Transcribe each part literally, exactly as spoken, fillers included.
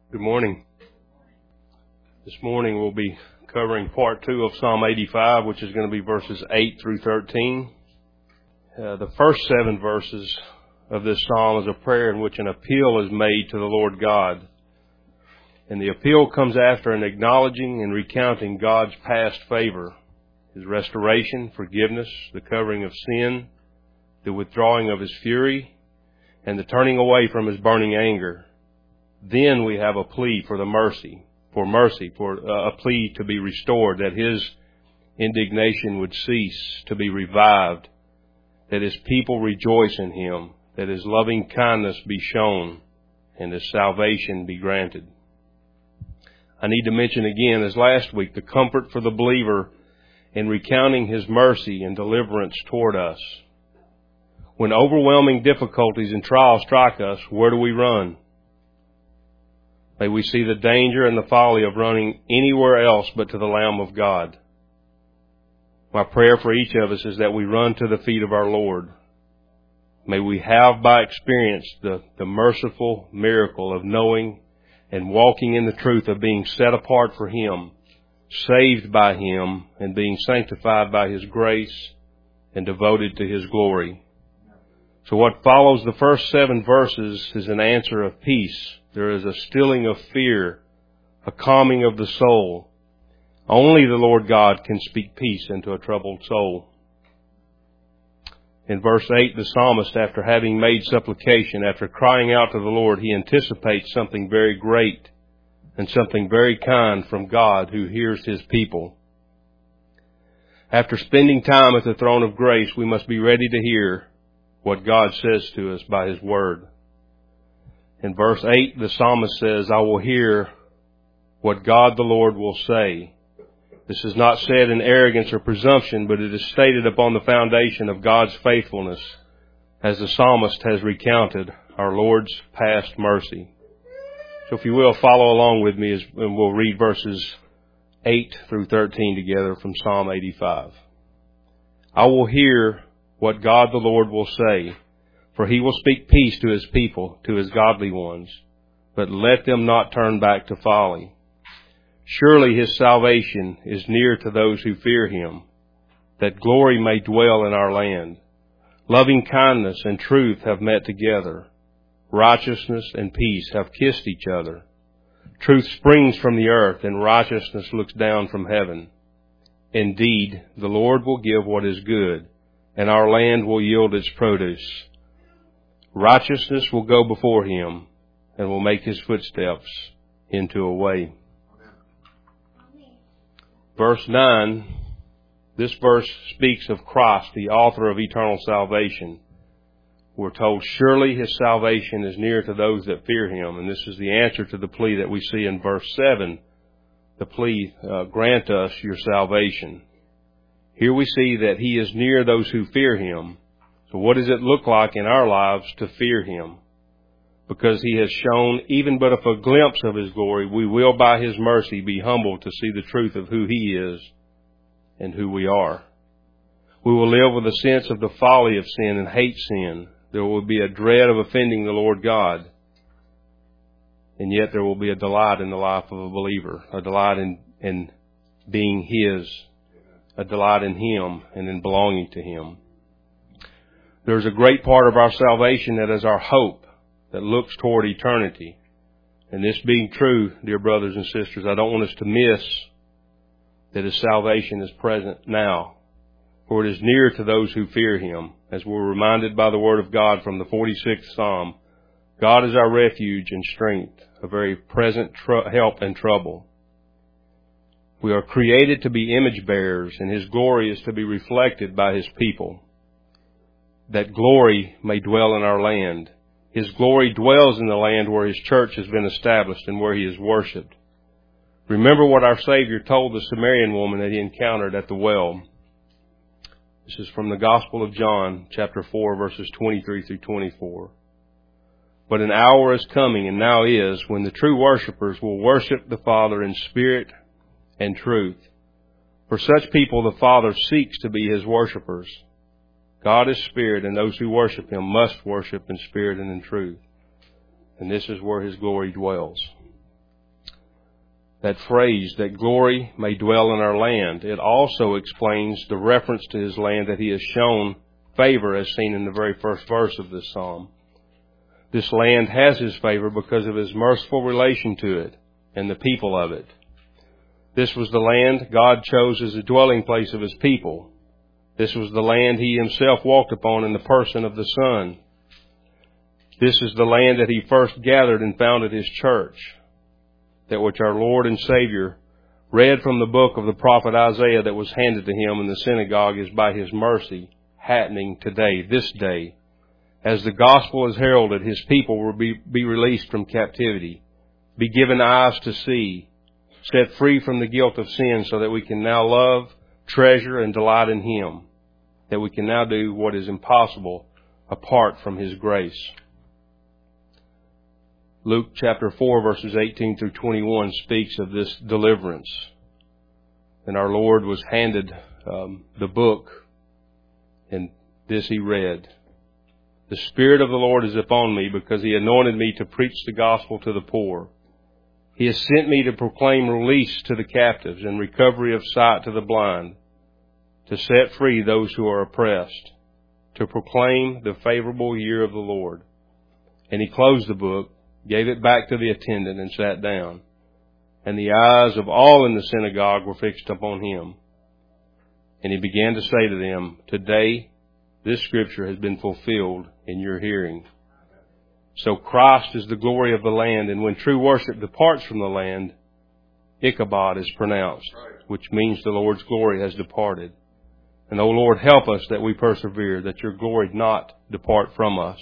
Good morning. This morning we'll be covering part two of Psalm eighty-five, which is going to be verses eight through thirteen. Uh, the first seven verses of this psalm is a prayer in which an appeal is made to the Lord God. And the appeal comes after an acknowledging and recounting God's past favor, His restoration, forgiveness, the covering of sin, the withdrawing of His fury, and the turning away from His burning anger. Then we have a plea for the mercy, for mercy, for uh, a plea to be restored, that His indignation would cease, to be revived, that His people rejoice in Him, that His loving kindness be shown, and His salvation be granted. I need to mention again, as last week, the comfort for the believer in recounting His mercy and deliverance toward us. When overwhelming difficulties and trials strike us, where do we run? May we see the danger and the folly of running anywhere else but to the Lamb of God. My prayer for each of us is that we run to the feet of our Lord. May we have by experience the, the merciful miracle of knowing and walking in the truth of being set apart for Him, saved by Him, and being sanctified by His grace and devoted to His glory. So what follows the first seven verses is an answer of peace. There is a stilling of fear, a calming of the soul. Only the Lord God can speak peace into a troubled soul. In verse eight, the psalmist, after having made supplication, after crying out to the Lord, he anticipates something very great and something very kind from God who hears His people. After spending time at the throne of grace, we must be ready to hear what God says to us by His Word. In verse eight, the psalmist says, I will hear what God the Lord will say. This is not said in arrogance or presumption, but it is stated upon the foundation of God's faithfulness, as the psalmist has recounted our Lord's past mercy. So if you will, follow along with me as and we'll read verses eight through thirteen together from Psalm eighty-five. I will hear what God the Lord will say, for He will speak peace to His people, to His godly ones, but let them not turn back to folly. Surely His salvation is near to those who fear Him, that glory may dwell in our land. Loving kindness and truth have met together. Righteousness and peace have kissed each other. Truth springs from the earth, and righteousness looks down from heaven. Indeed, the Lord will give what is good, and our land will yield its produce. Righteousness will go before Him, and will make His footsteps into a way. Verse nine, this verse speaks of Christ, the author of eternal salvation. We're told, surely His salvation is near to those that fear Him. And this is the answer to the plea that we see in verse seven. The plea, uh, grant us your salvation. Here we see that He is near those who fear Him. So what does it look like in our lives to fear Him? Because He has shown, even but if a glimpse of His glory, we will by His mercy be humbled to see the truth of who He is and who we are. We will live with a sense of the folly of sin and hate sin. There will be a dread of offending the Lord God. And yet there will be a delight in the life of a believer, a delight in, in being His, a delight in Him and in belonging to Him. There's a great part of our salvation that is our hope, that looks toward eternity. And this being true, dear brothers and sisters, I don't want us to miss that His salvation is present now, for it is near to those who fear Him. As we're reminded by the Word of God from the forty-sixth Psalm, God is our refuge and strength, a very present tr- help in trouble. We are created to be image bearers, and His glory is to be reflected by His people, that glory may dwell in our land. His glory dwells in the land where His church has been established and where He is worshipped. Remember what our Savior told the Samaritan woman that He encountered at the well. This is from the Gospel of John, chapter four, verses twenty-three through twenty-four. But an hour is coming, and now is, when the true worshipers will worship the Father in spirit and truth. For such people the Father seeks to be His worshipers. God is spirit, and those who worship Him must worship in spirit and in truth. And this is where His glory dwells. that phrase, that glory may dwell in our land, it also explains the reference to his land that he has shown favor as seen in the very first verse of this psalm. This land has his favor because of his merciful relation to it and the people of it. This was the land God chose as a dwelling place of his people. This was the land he himself walked upon in the person of the Son. This is the land that he first gathered and founded his church, that which our Lord and Savior read from the book of the prophet Isaiah that was handed to him in the synagogue is by his mercy happening today, this day. As the gospel is heralded, his people will be, be released from captivity, be given eyes to see, set free from the guilt of sin so that we can now love, treasure, and delight in him, that we can now do what is impossible apart from his grace. Luke chapter four verses eighteen through twenty-one speaks of this deliverance. And our Lord was handed um, the book, and this he read. The Spirit of the Lord is upon me because he anointed me to preach the gospel to the poor. He has sent me to proclaim release to the captives and recovery of sight to the blind, to set free those who are oppressed, to proclaim the favorable year of the Lord. And he closed the book, gave it back to the attendant, and sat down. And the eyes of all in the synagogue were fixed upon him. And he began to say to them, today this scripture has been fulfilled in your hearing. So Christ is the glory of the land, and when true worship departs from the land, Ichabod is pronounced, which means the Lord's glory has departed. And, O Lord, help us that we persevere, that your glory not depart from us.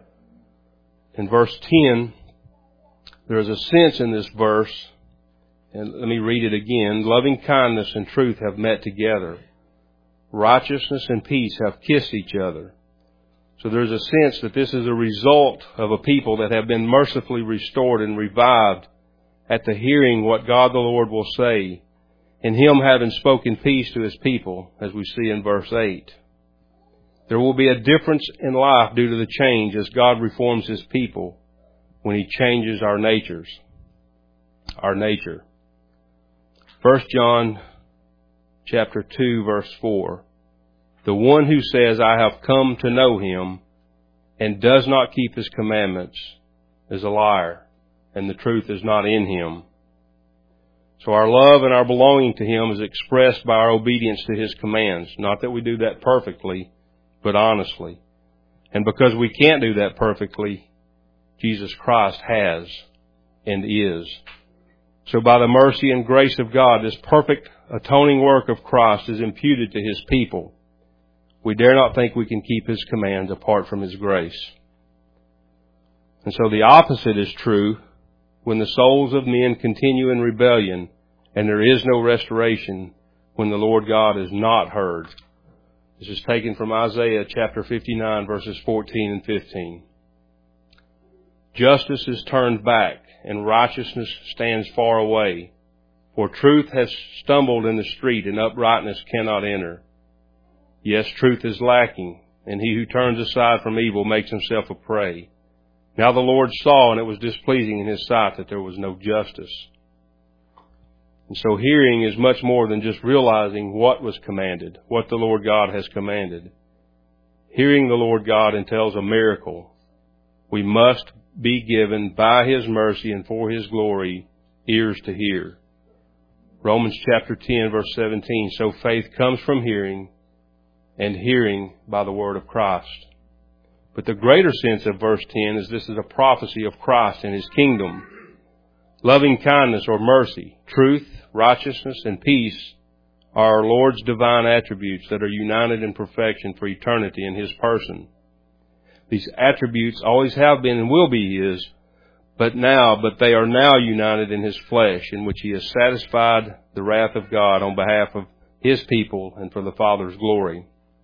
In verse ten, there is a sense in this verse, and let me read it again. Loving kindness and truth have met together. Righteousness and peace have kissed each other. So there's a sense that this is a result of a people that have been mercifully restored and revived at the hearing what God the Lord will say, and him having spoken peace to his people, as we see in verse eight. There will be a difference in life due to the change as God reforms his people when he changes our natures, our nature. First John chapter two, verse four. The one who says, I have come to know him, and does not keep his commandments, is a liar, and the truth is not in him. So our love and our belonging to him is expressed by our obedience to his commands. Not that we do that perfectly, but honestly. And because we can't do that perfectly, Jesus Christ has and is. So by the mercy and grace of God, this perfect atoning work of Christ is imputed to his people. We dare not think we can keep his commands apart from his grace. And so the opposite is true when the souls of men continue in rebellion and there is no restoration when the Lord God is not heard. This is taken from Isaiah chapter fifty-nine, verses fourteen and fifteen. Justice is turned back and righteousness stands far away. For truth has stumbled in the street and uprightness cannot enter. Yes, truth is lacking, and he who turns aside from evil makes himself a prey. Now the Lord saw, and it was displeasing in his sight that there was no justice. And so hearing is much more than just realizing what was commanded, what the Lord God has commanded. Hearing the Lord God entails a miracle. We must be given by his mercy and for his glory ears to hear. Romans chapter ten, verse seventeen, so faith comes from hearing, and hearing by the word of Christ. But the greater sense of verse ten is this is a prophecy of Christ and his kingdom. Loving kindness or mercy, truth, righteousness, and peace are our Lord's divine attributes that are united in perfection for eternity in his person. These attributes always have been and will be his, but now, but they are now united in his flesh, in which he has satisfied the wrath of God on behalf of his people and for the Father's glory.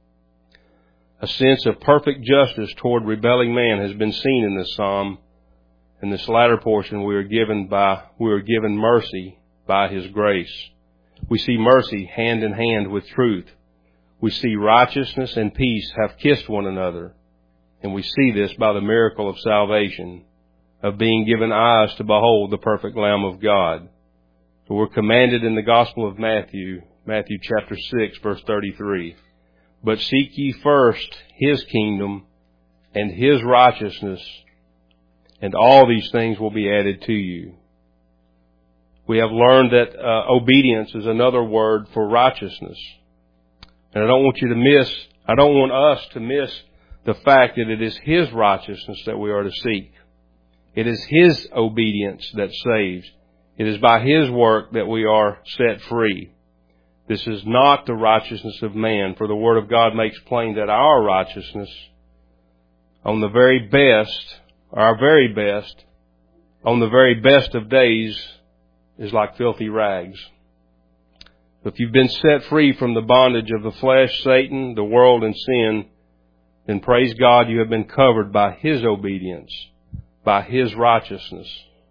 A sense of perfect justice toward rebelling man has been seen in this psalm. In this latter portion, we are given by we are given mercy by his grace. We see mercy hand in hand with truth. We see righteousness and peace have kissed one another. And we see this by the miracle of salvation, of being given eyes to behold the perfect Lamb of God. So we're commanded in the Gospel of Matthew, Matthew chapter six, verse thirty-three. But seek ye first His kingdom and His righteousness, and all these things will be added to you. We have learned that uh, obedience is another word for righteousness. And I don't want you to miss, I don't want us to miss the fact that it is His righteousness that we are to seek. It is His obedience that saves. It is by His work that we are set free. This is not the righteousness of man, for the Word of God makes plain that our righteousness, on the very best, our very best, on the very best of days, is like filthy rags. If you've been set free from the bondage of the flesh, Satan, the world, and sin, then praise God, you have been covered by His obedience, by His righteousness.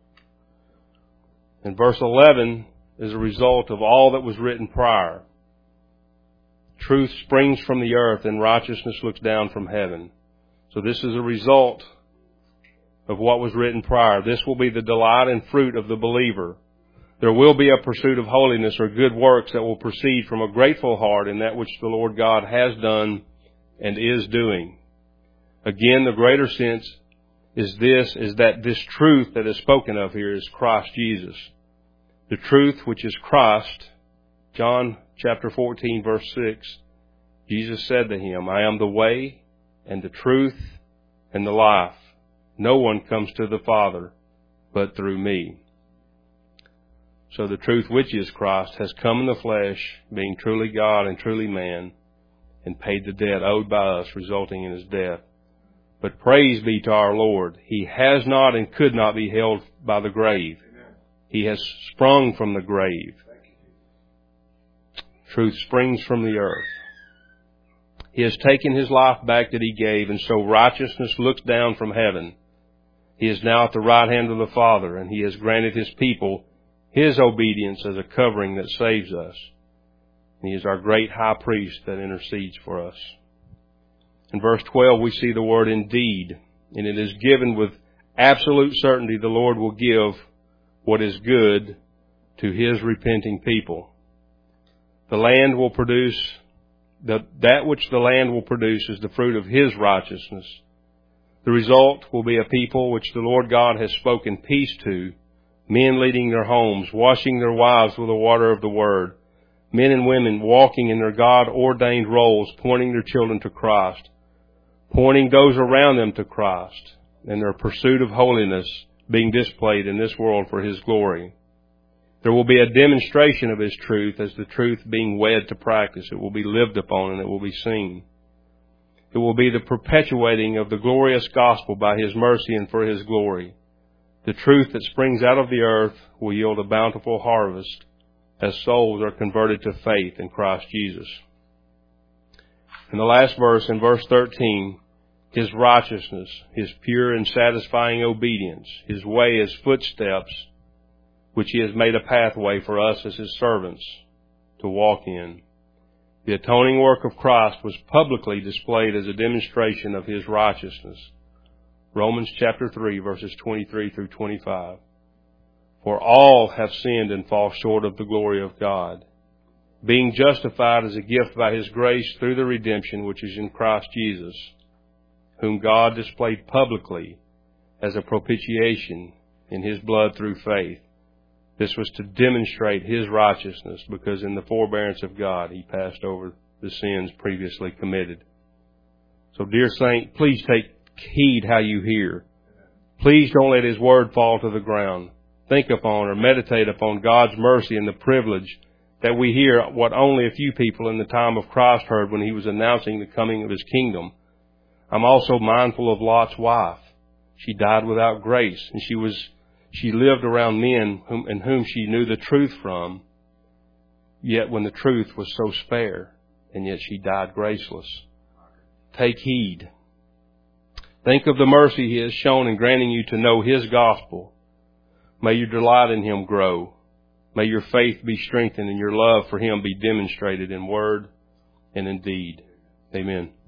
And verse eleven is a result of all that was written prior. Truth springs from the earth, and righteousness looks down from heaven. So this is a result of what was written prior. This will be the delight and fruit of the believer. There will be a pursuit of holiness or good works that will proceed from a grateful heart in that which the Lord God has done and is doing. Again, the greater sense is this, is that this truth that is spoken of here is Christ Jesus. The truth which is Christ, John chapter fourteen verse six, Jesus said to him, I am the way and the truth and the life. No one comes to the Father but through me. So the truth which is Christ has come in the flesh, being truly God and truly man, and paid the debt owed by us, resulting in His death. But praise be to our Lord. He has not and could not be held by the grave. He has sprung from the grave. Truth springs from the earth. He has taken His life back that He gave, and so righteousness looks down from heaven. He is now at the right hand of the Father, and He has granted His people His obedience as a covering that saves us. And He is our great high priest that intercedes for us. In verse twelve, we see the word indeed, and it is given with absolute certainty the Lord will give what is good to His repenting people. The land will produce, the, that which the land will produce is the fruit of His righteousness. The result will be a people which the Lord God has spoken peace to, men leading their homes, washing their wives with the water of the Word, men and women walking in their God-ordained roles, pointing their children to Christ, pointing those around them to Christ, and their pursuit of holiness being displayed in this world for His glory. There will be a demonstration of His truth as the truth being wed to practice. It will be lived upon and it will be seen. It will be the perpetuating of the glorious gospel by His mercy and for His glory. The truth that springs out of the earth will yield a bountiful harvest as souls are converted to faith in Christ Jesus. In the last verse, in verse thirteen, His righteousness, His pure and satisfying obedience, His way, His footsteps, which He has made a pathway for us as His servants to walk in. The atoning work of Christ was publicly displayed as a demonstration of His righteousness. Romans chapter three, verses twenty-three through twenty-five. For all have sinned and fall short of the glory of God, being justified as a gift by His grace through the redemption which is in Christ Jesus, whom God displayed publicly as a propitiation in His blood through faith. This was to demonstrate His righteousness, because in the forbearance of God He passed over the sins previously committed. So, dear saint, please take heed how you hear. Please don't let His word fall to the ground. Think upon or meditate upon God's mercy and the privilege that we hear what only a few people in the time of Christ heard when He was announcing the coming of His kingdom. I'm also mindful of Lot's wife. She died without grace, and she was she lived around men whom, in whom she knew the truth from, yet when the truth was so spare, and yet she died graceless. Take heed. Think of the mercy He has shown in granting you to know His gospel. May your delight in Him grow. May your faith be strengthened and your love for Him be demonstrated in word and in deed. Amen.